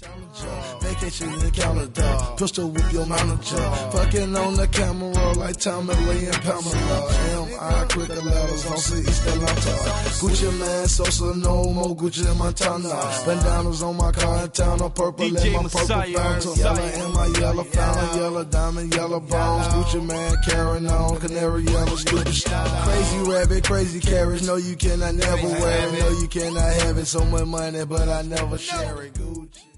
Vacation in the Canada, pistol with your manager. Fucking on the camera like Tommy Lee and Pamela. M.I. cricket letters on East Atlanta. Gucci Man, Sosa, no more Gucci Montana. Bandanas on my car in town, on purple and my purple fountain. Yellow in my yellow fountain, yellow diamond, yellow bones. Gucci Man carrying on, canary yellow, stupid style. Crazy rabbit, crazy carriage. No, you cannot never wear it. No, you cannot have it. So much money, but I never share it. Gucci.